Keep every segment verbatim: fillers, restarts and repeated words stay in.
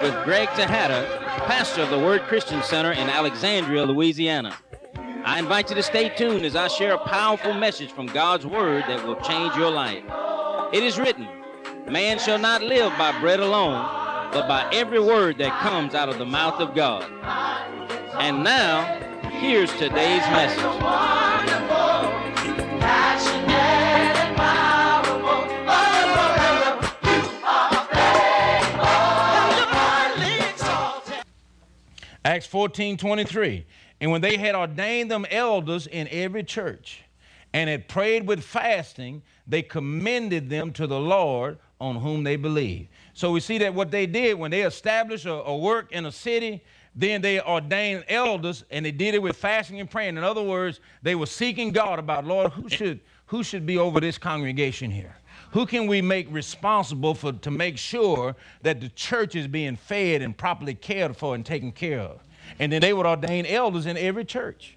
with Greg Tejada, pastor of the Word Christian Center in Alexandria, Louisiana. I invite you to stay tuned as I share a powerful message from God's Word that will change your life. It is written, man shall not live by bread alone, but by every word that comes out of the mouth of God. And now, here's today's message. Acts fourteen twenty-three. And when they had ordained them elders in every church and had prayed with fasting, they commended them to the Lord on whom they believed. So we see that what they did when they established a, a work in a city, then they ordained elders, and they did it with fasting and praying. In other words, they were seeking God about, Lord, who should, who should be over this congregation here? Who can we make responsible for to make sure that the church is being fed and properly cared for and taken care of? And then they would ordain elders in every church.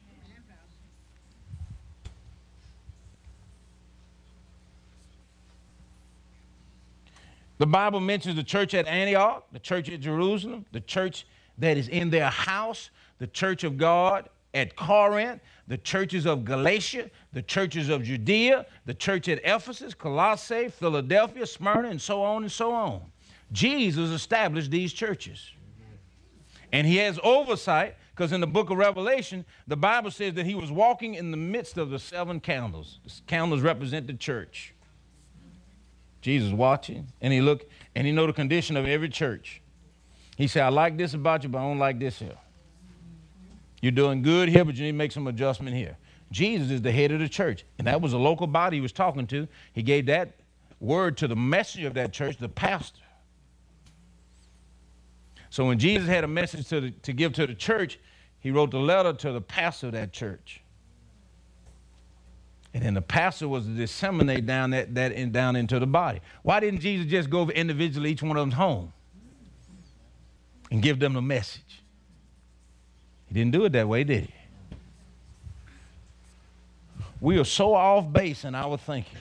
The Bible mentions the church at Antioch, the church at Jerusalem, the church that is in their house, the church of God at Corinth, the churches of Galatia, the churches of Judea, the church at Ephesus, Colossae, Philadelphia, Smyrna, and so on and so on. Jesus established these churches. And he has oversight, because in the book of Revelation, the Bible says that he was walking in the midst of the seven candles. The candles represent the church. Jesus watching, and he looked, and he know the condition of every church. He said, I like this about you, but I don't like this here. You're doing good here, but you need to make some adjustment here. Jesus is the head of the church, and that was a local body he was talking to. He gave that word to the messenger of that church, the pastor. So when Jesus had a message to, the, to give to the church, he wrote the letter to the pastor of that church. And then the pastor was to disseminate down, that, that in, down into the body. Why didn't Jesus just go individually, each one of them's home, and give them the message? He didn't do it that way, did he? We are so off base in our thinking.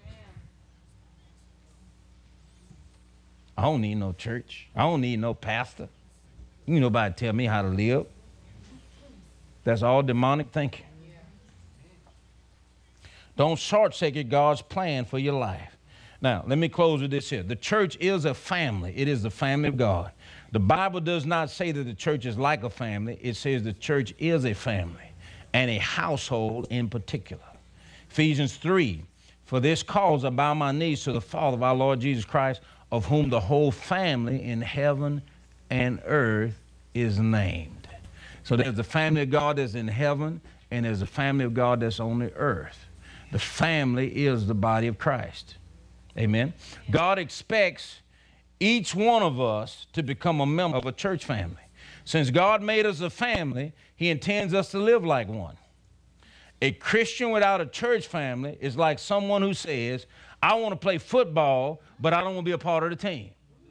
I don't need no church. I don't need no pastor. You need nobody tell me how to live. That's all demonic thinking. Don't short-circuit God's plan for your life. Now, let me close with this here. The church is a family. It is the family of God. The Bible does not say that the church is like a family. It says the church is a family and a household in particular. Ephesians three, for this cause I bow my knees to the Father of our Lord Jesus Christ, of whom the whole family in heaven and earth is named. So there's the family of God that's in heaven, and there's the family of God that's on the earth. The family is the body of Christ. Amen. God expects each one of us to become a member of a church family. Since God made us a family, he intends us to live like one. A Christian without a church family is like someone who says, I want to play football, but I don't want to be a part of the team.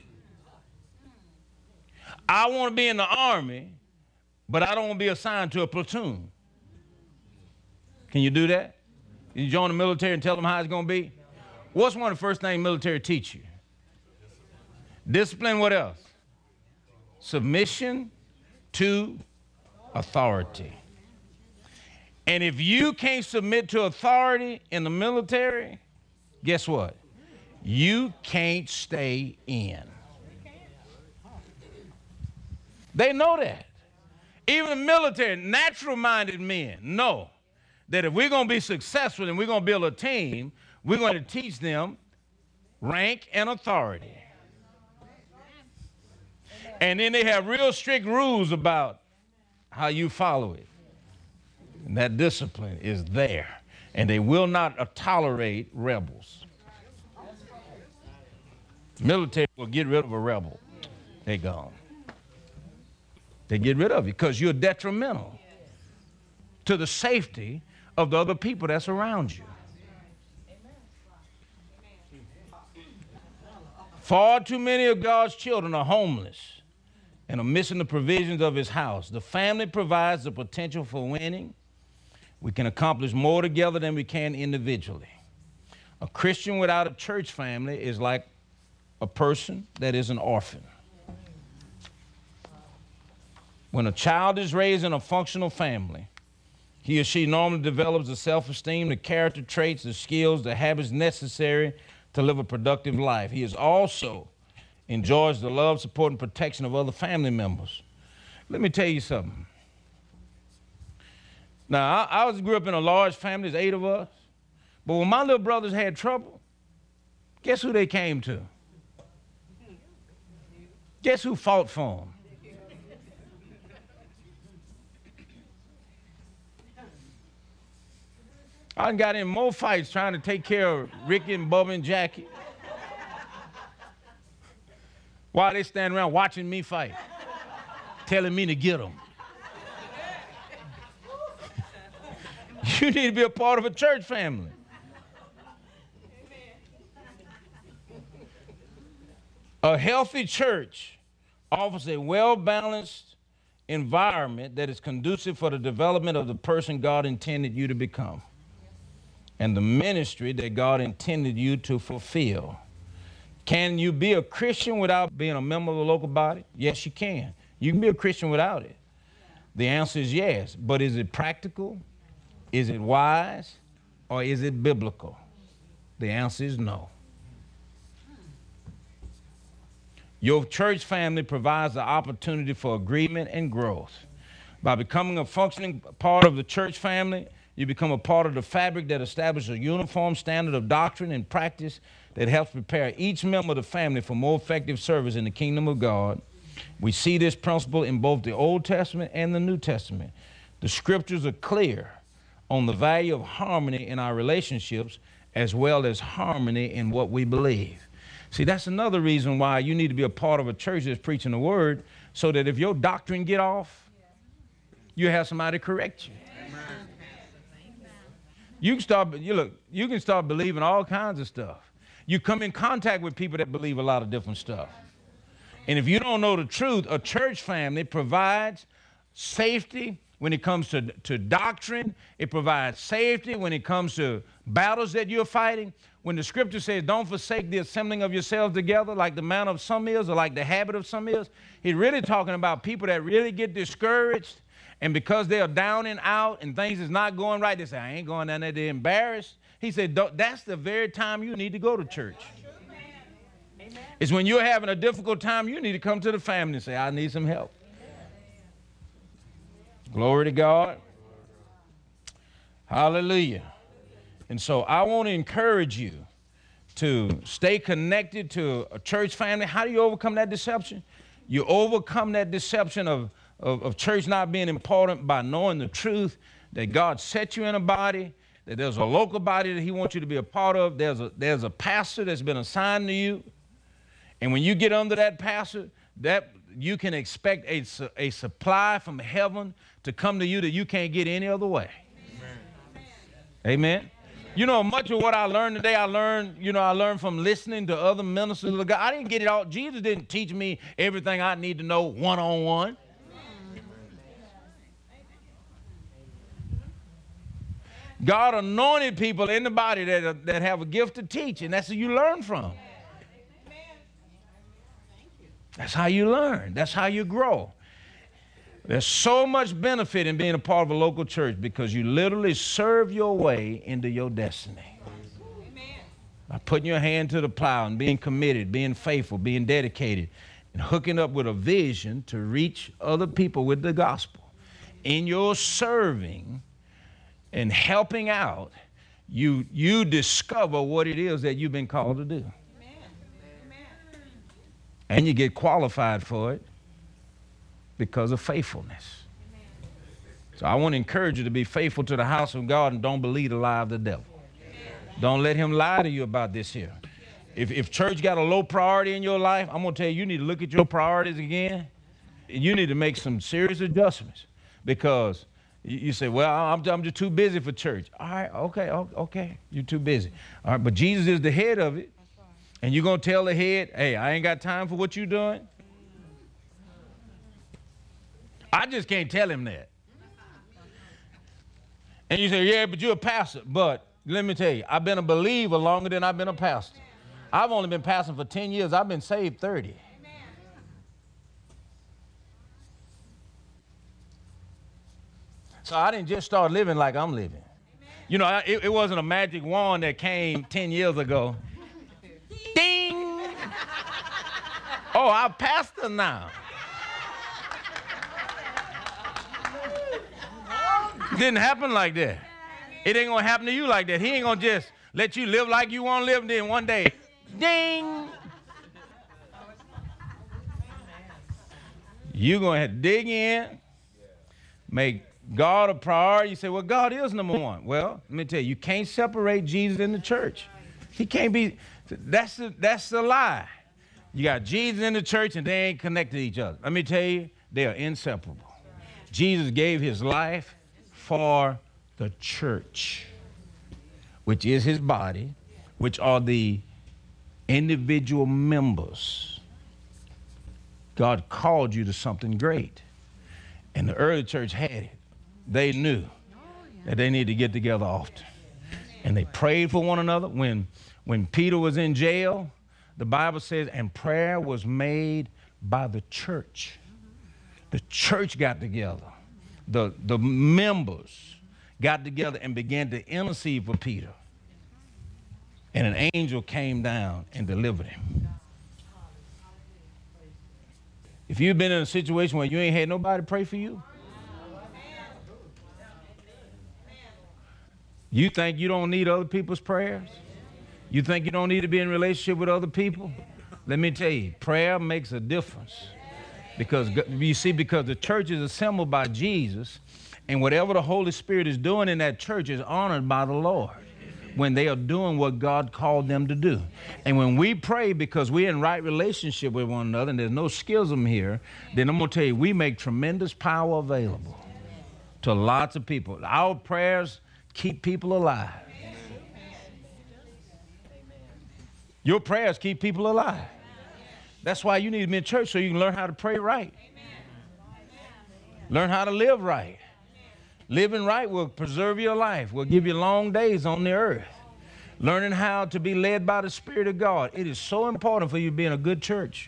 I want to be in the army, but I don't want to be assigned to a platoon. Can you do that? You join the military and tell them how it's going to be? What's one of the first things military teach you? Discipline, what else? Submission to authority. And if you can't submit to authority in the military, guess what? You can't stay in. They know that. Even the military, natural-minded men know that if we're going to be successful and we're going to build a team, we're going to teach them rank and authority. And then they have real strict rules about how you follow it. And that discipline is there. And they will not uh, tolerate rebels. Military will get rid of a rebel. They're gone. They get rid of you because you're detrimental to the safety of the other people that's around you. Far too many of God's children are homeless and are missing the provisions of his house. The family provides the potential for winning. We can accomplish more together than we can individually. A Christian without a church family is like a person that is an orphan. When a child is raised in a functional family, he or she normally develops the self-esteem, the character traits, the skills, the habits necessary to live a productive life. He is also enjoys the love, support, and protection of other family members. Let me tell you something. Now, I, I was grew up in a large family, there's eight of us, but when my little brothers had trouble, guess who they came to? Guess who fought for them? I done got in more fights trying to take care of Ricky and Bubba and Jackie while they stand around watching me fight, telling me to get them. You need to be a part of a church family. A healthy church offers a well-balanced environment that is conducive for the development of the person God intended you to become and the ministry that God intended you to fulfill. Can you be a Christian without being a member of the local body? Yes, you can. You can be a Christian without it. The answer is yes, but is it practical? Is it wise? Or is it biblical? The answer is no. Your church family provides the opportunity for agreement and growth. By becoming a functioning part of the church family, you become a part of the fabric that establishes a uniform standard of doctrine and practice that helps prepare each member of the family for more effective service in the kingdom of God. We see this principle in both the Old Testament and the New Testament. The scriptures are clear on the value of harmony in our relationships as well as harmony in what we believe. See, that's another reason why you need to be a part of a church that's preaching the word, so that if your doctrine get off, you have somebody to correct you. You can start, you look, you can start believing all kinds of stuff. You come in contact with people that believe a lot of different stuff. And if you don't know the truth, a church family provides safety when it comes to, to doctrine. It provides safety when it comes to battles that you're fighting. When the scripture says, don't forsake the assembling of yourselves together like the manner of some is, or like the habit of some is, he's really talking about people that really get discouraged, and because they're down and out and things is not going right, they say, I ain't going down there, they're embarrassed. He said, that's the very time you need to go to church. Amen. It's when you're having a difficult time, you need to come to the family and say, I need some help. Glory to God. Hallelujah. And so I want to encourage you to stay connected to a church family. How do you overcome that deception? You overcome that deception of, of, of church not being important by knowing the truth that God set you in a body, that there's a local body that he wants you to be a part of. There's a, there's a pastor that's been assigned to you. And when you get under that pastor, that you can expect a, a supply from heaven to come to you that you can't get any other way. Amen. Amen. You know, much of what I learned today, I learned, you know, I learned from listening to other ministers of God. I didn't get it all. Jesus didn't teach me everything I need to know one-on-one. God anointed people in the body that, that have a gift to teach, and that's who you learn from. That's how you learn. That's how you grow. There's so much benefit in being a part of a local church because you literally serve your way into your destiny. Amen. By putting your hand to the plow and being committed, being faithful, being dedicated, and hooking up with a vision to reach other people with the gospel. In your serving and helping out, you, you discover what it is that you've been called to do. And you get qualified for it because of faithfulness. Amen. So I want to encourage you to be faithful to the house of God and don't believe the lie of the devil. Amen. Don't let him lie to you about this here. If, if church got a low priority in your life, I'm going to tell you, you need to look at your priorities again. You need to make some serious adjustments because you, you say, well, I'm, I'm just too busy for church. All right, okay, okay, you're too busy. All right, but Jesus is the head of it. And you're going to tell the head, hey, I ain't got time for what you're doing? I just can't tell him that. And you say, yeah, but you're a pastor. But let me tell you, I've been a believer longer than I've been a pastor. I've only been pastoring for ten years. I've been saved thirty. So I didn't just start living like I'm living. You know, I, it, it wasn't a magic wand that came ten years ago. Ding! Oh, I'm pastor now. Didn't happen like that. It ain't gonna happen to you like that. He ain't gonna just let you live like you want to live, and then one day, ding! You're gonna have to dig in, make God a priority. You say, well, God is number one. Well, let me tell you, you can't separate Jesus in the church. He can't be, that's the, that's the lie. You got Jesus in the church and they ain't connected to each other. Let me tell you, they are inseparable. Jesus gave his life for the church, which is his body, which are the individual members. God called you to something great. And the early church had it. They knew that they needed to get together often. And they prayed for one another. When, when Peter was in jail, the Bible says, and prayer was made by the church. The church got together. The, the members got together and began to intercede for Peter. And an angel came down and delivered him. If you've been in a situation where you ain't had nobody pray for you, you think you don't need other people's prayers? You think you don't need to be in relationship with other people? Let me tell you, prayer makes a difference. Because you see, because the church is assembled by Jesus, and whatever the Holy Spirit is doing in that church is honored by the Lord when they are doing what God called them to do. And when we pray because we're in right relationship with one another and there's no schism here, then I'm going to tell you, we make tremendous power available to lots of people. Our prayers keep people alive. Your prayers keep people alive. That's why you need to be in church, so you can learn how to pray right. Learn how to live right. Living right will preserve your life, will give you long days on the earth. Learning how to be led by the Spirit of God. It is so important for you to be in a good church.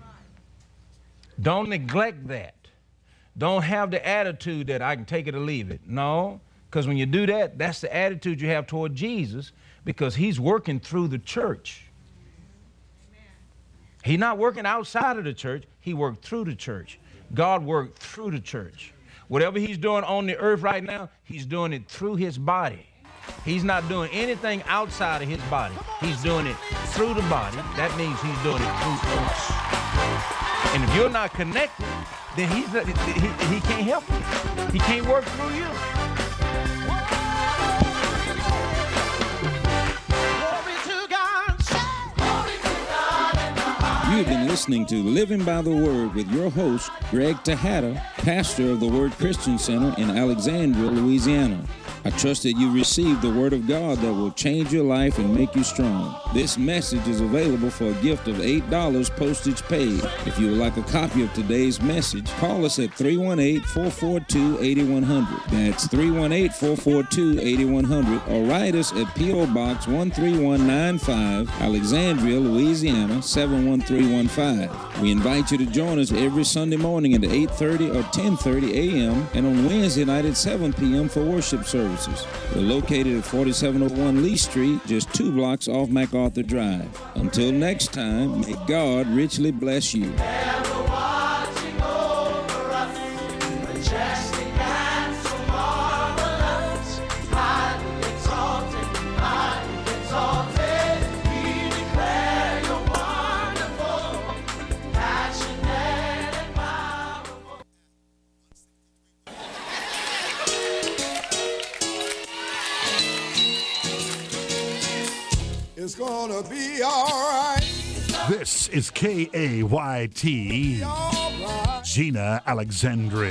Don't neglect that. Don't have the attitude that I can take it or leave it. No, because when you do that, that's the attitude you have toward Jesus, because he's working through the church. He's not working outside of the church. He worked through the church. God worked through the church. Whatever he's doing on the earth right now, he's doing it through his body. He's not doing anything outside of his body. He's doing it through the body. That means he's doing it through us. And if you're not connected, then he's not, he, he can't help you. He can't work through you. You've been listening to Living by the Word with your host, Greg Tejada, pastor of the Word Christian Center in Alexandria, Louisiana. I trust that you received the Word of God that will change your life and make you strong. This message is available for a gift of eight dollars postage paid. If you would like a copy of today's message, call us at three one eight, four four two, eight one zero zero. That's three one eight, four four two, eight one zero zero. Or write us at P O Box one three one nine five, Alexandria, Louisiana, seven one three one five. We invite you to join us every Sunday morning at eight thirty or ten thirty a m and on Wednesday night at seven p m for worship services. We're located at forty-seven oh one Lee Street, just two blocks off MacArthur Drive. Until next time, may God richly bless you. It's gonna be all right. This is K A Y T, All right. Gina Alexandria.